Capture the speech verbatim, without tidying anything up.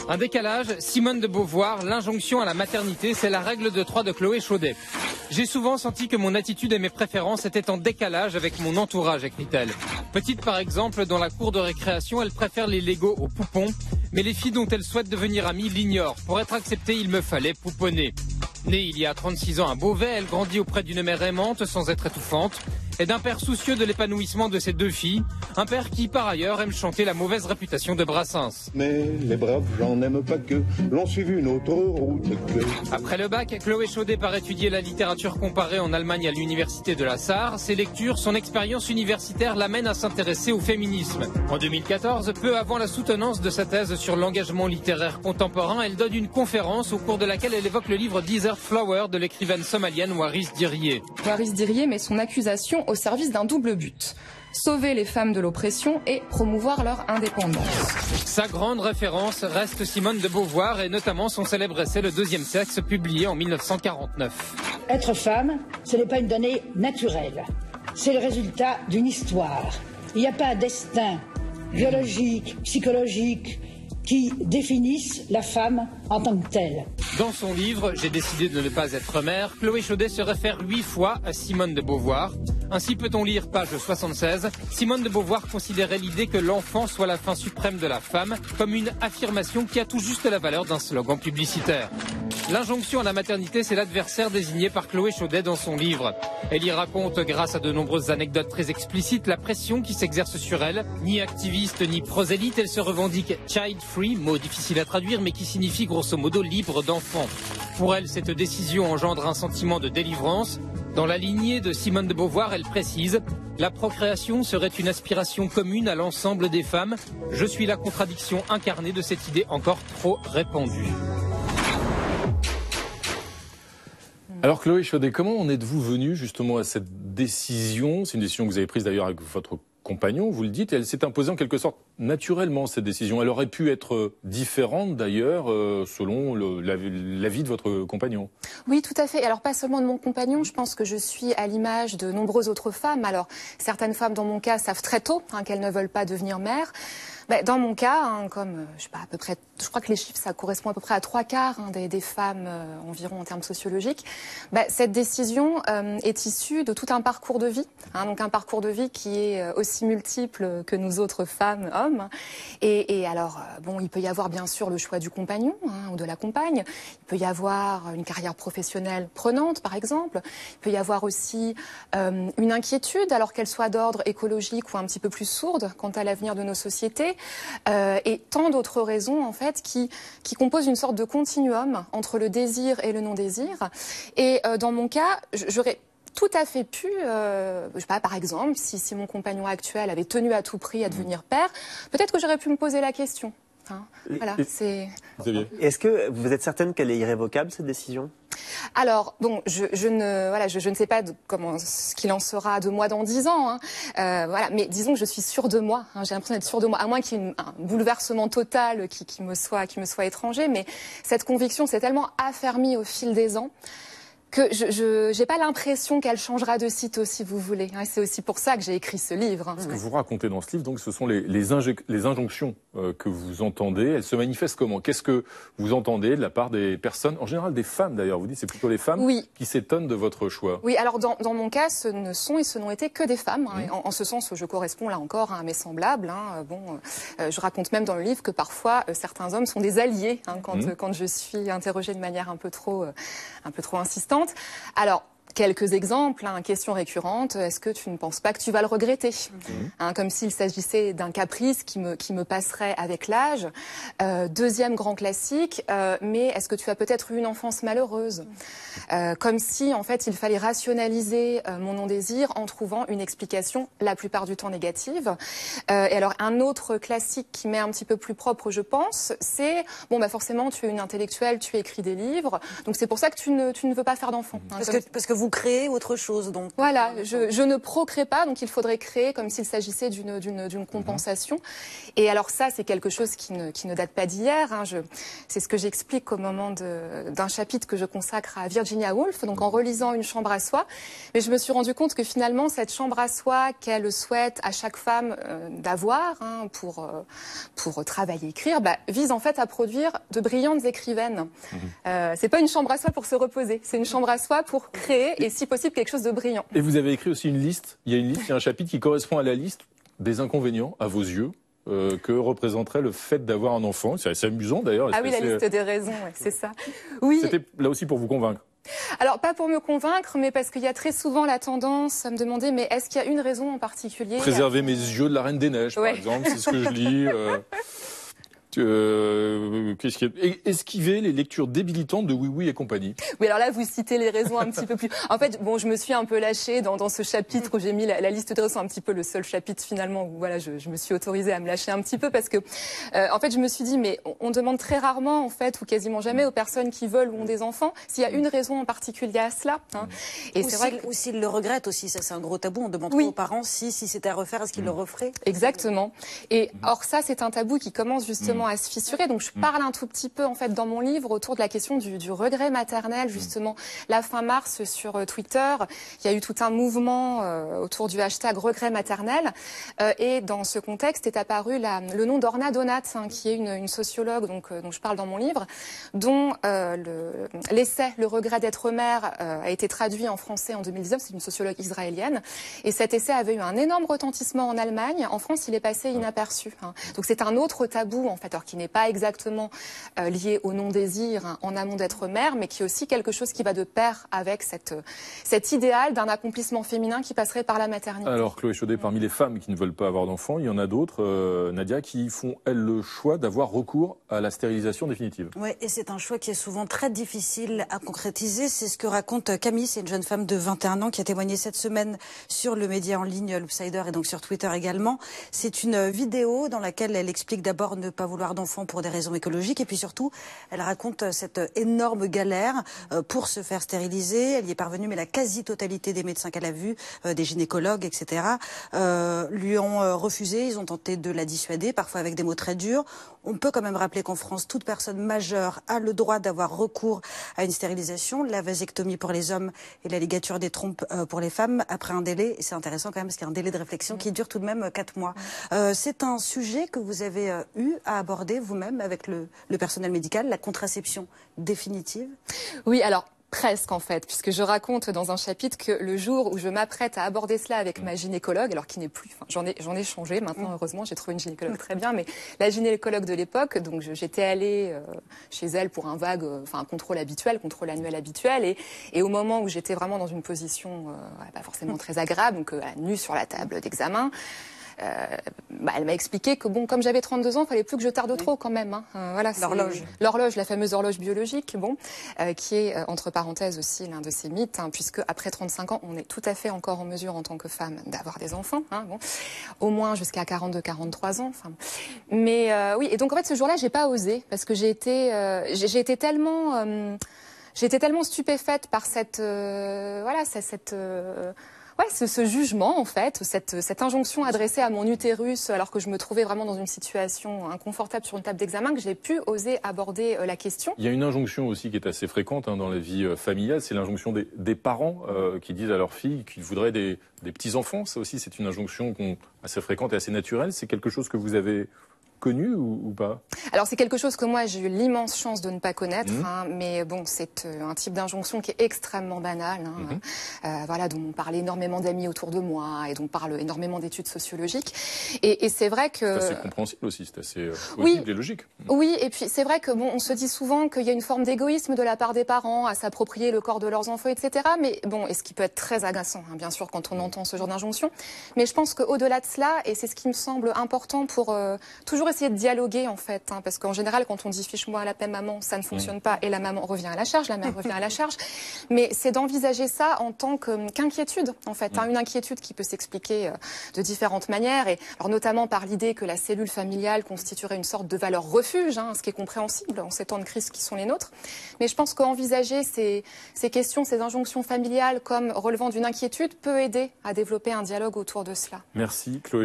Un décalage, Simone de Beauvoir, l'injonction à la maternité, c'est la règle de trois de Chloé Chaudet. J'ai souvent senti que mon attitude et mes préférences étaient en décalage avec mon entourage, écrit-elle. Petite par exemple, dans la cour de récréation, elle préfère les Legos aux poupons, mais les filles dont elle souhaite devenir amie l'ignorent. Pour être acceptée, il me fallait pouponner. Née il y a trente-six ans à Beauvais, elle grandit auprès d'une mère aimante sans être étouffante et d'un père soucieux de l'épanouissement de ses deux filles, un père qui par ailleurs aime chanter la mauvaise réputation de Brassens. Mais les braves gens n'aiment pas que l'on suive une autre route que... Après le bac, Chloé Chaudet part étudier la littérature comparée en Allemagne à l'université de la Sarre. Ses lectures, son expérience universitaire l'amènent à s'intéresser au féminisme. En deux mille quatorze, peu avant la soutenance de sa thèse sur l'engagement littéraire contemporain, elle donne une conférence au cours de laquelle elle évoque le livre Desert Flower de l'écrivaine somalienne Waris Dirie. Waris Dirie met son accusation au service d'un double but. Sauver les femmes de l'oppression et promouvoir leur indépendance. Sa grande référence reste Simone de Beauvoir et notamment son célèbre essai Le Deuxième Sexe publié en mille neuf cent quarante-neuf. Être femme, ce n'est pas une donnée naturelle. C'est le résultat d'une histoire. Il n'y a pas un destin biologique, psychologique qui définissent la femme en tant que telle. Dans son livre « J'ai décidé de ne pas être mère », Chloé Chaudet se réfère huit fois à Simone de Beauvoir. Ainsi peut-on lire, page soixante-seize, Simone de Beauvoir considérait l'idée que l'enfant soit la fin suprême de la femme comme une affirmation qui a tout juste la valeur d'un slogan publicitaire. L'injonction à la maternité, c'est l'adversaire désigné par Chloé Chaudet dans son livre. Elle y raconte, grâce à de nombreuses anecdotes très explicites, la pression qui s'exerce sur elle. Ni activiste ni prosélyte, elle se revendique child-free, mot difficile à traduire mais qui signifie grosso modo libre d'enfant. Pour elle, cette décision engendre un sentiment de délivrance. Dans la lignée de Simone de Beauvoir, elle précise « La procréation serait une aspiration commune à l'ensemble des femmes. Je suis la contradiction incarnée de cette idée encore trop répandue. » Alors Chloé Chaudet, comment en êtes-vous venue justement à cette décision? C'est une décision que vous avez prise d'ailleurs avec votre compagnon, vous le dites, et elle s'est imposée en quelque sorte naturellement, cette décision. Elle aurait pu être différente d'ailleurs euh, selon l'avis de votre compagnon. Oui, tout à fait. Alors pas seulement de mon compagnon, je pense que je suis à l'image de nombreuses autres femmes. Alors certaines femmes dans mon cas savent très tôt hein, qu'elles ne veulent pas devenir mères. Ben, dans mon cas, hein, comme je sais pas à peu près, je crois que les chiffres ça correspond à peu près à trois quarts hein, des, des femmes euh, environ en termes sociologiques. Ben, cette décision euh, est issue de tout un parcours de vie, hein, donc un parcours de vie qui est aussi multiple que nous autres femmes, hommes. Et, et alors euh, bon, il peut y avoir bien sûr le choix du compagnon hein, ou de la compagne. Il peut y avoir une carrière professionnelle prenante, par exemple. Il peut y avoir aussi euh, une inquiétude, alors qu'elle soit d'ordre écologique ou un petit peu plus sourde quant à l'avenir de nos sociétés. Euh, et tant d'autres raisons en fait qui, qui composent une sorte de continuum entre le désir et le non-désir. Et euh, dans mon cas, j'aurais tout à fait pu, euh, je sais pas, par exemple, si, si mon compagnon actuel avait tenu à tout prix à devenir père, peut-être que j'aurais pu me poser la question. Hein. Voilà, c'est... Est-ce que vous êtes certaine qu'elle est irrévocable, cette décision ? Alors, bon, je, je, ne, voilà, je, je ne sais pas de, comment, ce qu'il en sera de moi dans dix ans. Hein. Euh, voilà, mais disons que je suis sûre de moi. Hein, j'ai l'impression d'être sûre de moi, à moins qu'il y ait une, un bouleversement total qui, qui, me soit, qui me soit étranger. Mais cette conviction s'est tellement affermie au fil des ans que je n'ai pas l'impression qu'elle changera de sitôt, si vous voulez. Hein, c'est aussi pour ça que j'ai écrit ce livre. Hein. Ce que vous racontez dans ce livre, donc, ce sont les, les, les injonctions euh, que vous entendez. Elles se manifestent comment? Qu'est-ce que vous entendez de la part des personnes, en général des femmes d'ailleurs? Vous dites c'est plutôt les femmes oui. qui s'étonnent de votre choix. Oui, alors dans, dans mon cas, ce ne sont et ce n'ont été que des femmes. Hein, mmh. en, en ce sens, je corresponds là encore à mes semblables. Hein. Bon, euh, je raconte même dans le livre que parfois euh, certains hommes sont des alliés hein, quand, mmh. euh, quand je suis interrogée de manière un peu trop, euh, un peu trop insistante. Alors, quelques exemples, hein, question récurrente, est-ce que tu ne penses pas que tu vas le regretter mmh. hein, comme s'il s'agissait d'un caprice qui me, qui me passerait avec l'âge. Euh, deuxième grand classique, euh, mais est-ce que tu as peut-être eu une enfance malheureuse euh, comme si, en fait, il fallait rationaliser euh, mon non-désir en trouvant une explication, la plupart du temps négative. Euh, et alors, un autre classique qui m'est un petit peu plus propre, je pense, c'est, bon, bah forcément, tu es une intellectuelle, tu écris des livres, donc c'est pour ça que tu ne, tu ne veux pas faire d'enfant. Hein, parce, que, parce que vous vous créez autre chose. Donc voilà, je, je ne procrée pas, donc il faudrait créer comme s'il s'agissait d'une d'une d'une compensation. Mmh. Et alors ça, c'est quelque chose qui ne qui ne date pas d'hier. Hein. Je, c'est ce que j'explique au moment de d'un chapitre que je consacre à Virginia Woolf, donc en relisant Une chambre à soi. Mais je me suis rendu compte que finalement, cette chambre à soi qu'elle souhaite à chaque femme euh, d'avoir hein, pour euh, pour travailler, écrire, bah, vise en fait à produire de brillantes écrivaines. Mmh. Euh, c'est pas une chambre à soi pour se reposer, c'est une chambre à soi pour créer et si possible quelque chose de brillant. Et vous avez écrit aussi une liste, il y a une liste, il y a un chapitre qui correspond à la liste des inconvénients, à vos yeux, euh, que représenterait le fait d'avoir un enfant. C'est assez amusant d'ailleurs. Ah oui, la liste des raisons, ouais, c'est ça. Oui. C'était là aussi pour vous convaincre. Alors, pas pour me convaincre, mais parce qu'il y a très souvent la tendance à me demander, mais est-ce qu'il y a une raison en particulier? Préserver mes yeux de la Reine des Neiges, ouais. par exemple, c'est ce que je lis. Euh... Euh, qu'est-ce qu'il y a... Esquiver les lectures débilitantes de Oui Oui et compagnie. Oui, alors là, vous citez les raisons un petit peu plus. En fait, bon, je me suis un peu lâchée dans, dans ce chapitre où j'ai mis la, la liste des raisons, un petit peu le seul chapitre finalement où voilà, je, je me suis autorisée à me lâcher un petit peu parce que, euh, en fait, je me suis dit, mais on, on demande très rarement, en fait, ou quasiment jamais aux personnes qui veulent ou ont des enfants, s'il y a une raison en particulier à cela. Hein. Et c'est vrai que... ou s'ils le regrettent aussi, ça c'est un gros tabou. On demande oui. aux parents si, si c'était à refaire, est-ce qu'ils mmh. le referaient? Exactement. Et or ça, c'est un tabou qui commence justement mmh. à se fissurer. Donc je parle un tout petit peu en fait dans mon livre autour de la question du, du regret maternel justement. La fin mars sur euh, Twitter, il y a eu tout un mouvement euh, autour du hashtag regret maternel euh, et dans ce contexte est apparu la, le nom d'Orna Donat hein, qui est une, une sociologue donc euh, dont je parle dans mon livre, dont euh, le, l'essai Le regret d'être mère euh, a été traduit en français en deux mille dix-neuf. C'est une sociologue israélienne et cet essai avait eu un énorme retentissement en Allemagne. En France, il est passé inaperçu. Hein. Donc c'est un autre tabou en fait, alors qui n'est pas exactement euh, lié au non-désir hein, en amont d'être mère, mais qui est aussi quelque chose qui va de pair avec cette, cet idéal d'un accomplissement féminin qui passerait par la maternité. Alors Chloé Chaudet, parmi les femmes qui ne veulent pas avoir d'enfants, il y en a d'autres, euh, Nadia, qui font, elles, le choix d'avoir recours à la stérilisation définitive. Oui, et c'est un choix qui est souvent très difficile à concrétiser. C'est ce que raconte Camille, c'est une jeune femme de vingt et un ans qui a témoigné cette semaine sur le média en ligne Loopsider et donc sur Twitter également. C'est une vidéo dans laquelle elle explique d'abord ne pas vouloir d'enfants pour des raisons écologiques et puis surtout elle raconte cette énorme galère pour se faire stériliser. Elle y est parvenue mais la quasi-totalité des médecins qu'elle a vus, des gynécologues, et cetera euh, lui ont refusé. Ils ont tenté de la dissuader, parfois avec des mots très durs. On peut quand même rappeler qu'en France, toute personne majeure a le droit d'avoir recours à une stérilisation, la vasectomie pour les hommes et la ligature des trompes pour les femmes après un délai, et c'est intéressant quand même parce qu'il y a un délai de réflexion qui dure tout de même quatre mois. Euh, c'est un sujet que vous avez euh, eu à aborder vous-même avec le, le personnel médical, la contraception définitive? Oui, alors... presque en fait, puisque je raconte dans un chapitre que le jour où je m'apprête à aborder cela avec ma gynécologue, alors qui n'est plus, enfin, j'en ai, j'en ai changé maintenant heureusement, j'ai trouvé une gynécologue très bien, mais la gynécologue de l'époque, donc je, j'étais allée euh, chez elle pour un vague, euh, enfin un contrôle habituel, contrôle annuel habituel, et, et au moment où j'étais vraiment dans une position euh, pas forcément très agréable, donc euh, nue sur la table d'examen, Euh, bah, elle m'a expliqué que bon, comme j'avais trente-deux ans, il fallait plus que je tarde trop quand même. Hein. Euh, voilà, l'horloge. L'horloge, la fameuse horloge biologique, bon, euh, qui est euh, entre parenthèses aussi l'un de ces mythes, hein, puisque après trente-cinq ans, on est tout à fait encore en mesure en tant que femme d'avoir des enfants, hein, bon, au moins jusqu'à quarante-deux, quarante-trois ans. Enfin, mais euh, oui, et donc en fait ce jour-là, j'ai pas osé parce que j'ai été, euh, j'ai, j'ai été tellement, euh, j'ai été tellement stupéfaite par cette, euh, voilà, cette, cette euh, Ouais, ce, ce jugement, en fait, cette, cette injonction adressée à mon utérus, alors que je me trouvais vraiment dans une situation inconfortable sur une table d'examen, que j'ai pu oser aborder euh, la question. Il y a une injonction aussi qui est assez fréquente hein, dans la vie euh, familiale, c'est l'injonction des, des parents euh, qui disent à leurs filles qu'ils voudraient des, des petits-enfants. Ça aussi, c'est une injonction qu'on, assez fréquente et assez naturelle. C'est quelque chose que vous avez connu ou, ou pas? Alors c'est quelque chose que moi j'ai eu l'immense chance de ne pas connaître, mmh. hein, mais bon c'est euh, un type d'injonction qui est extrêmement banal, hein, mmh. euh, voilà, dont on parle énormément d'amis autour de moi et dont parle énormément d'études sociologiques. Et, et c'est vrai que c'est assez compréhensible aussi, c'est assez euh, oui, et logique. Mmh. Oui, et puis c'est vrai que bon, on se dit souvent qu'il y a une forme d'égoïsme de la part des parents à s'approprier le corps de leurs enfants, et cetera. Mais bon, et ce qui peut être très agaçant, hein, bien sûr, quand on entend ce genre d'injonction. Mais je pense qu'au-delà de cela, et c'est ce qui me semble important pour euh, toujours essayer de dialoguer en fait, hein, parce qu'en général, quand on dit fiche-moi à la paix maman, ça ne fonctionne mmh. pas et la maman revient à la charge, la mère revient à la charge. Mais c'est d'envisager ça en tant que, qu'inquiétude en fait, mmh. hein, une inquiétude qui peut s'expliquer euh, de différentes manières, et alors notamment par l'idée que la cellule familiale constituerait une sorte de valeur refuge, hein, ce qui est compréhensible en ces temps de crise qui sont les nôtres. Mais je pense qu'envisager ces, ces questions, ces injonctions familiales comme relevant d'une inquiétude peut aider à développer un dialogue autour de cela. Merci Chloé.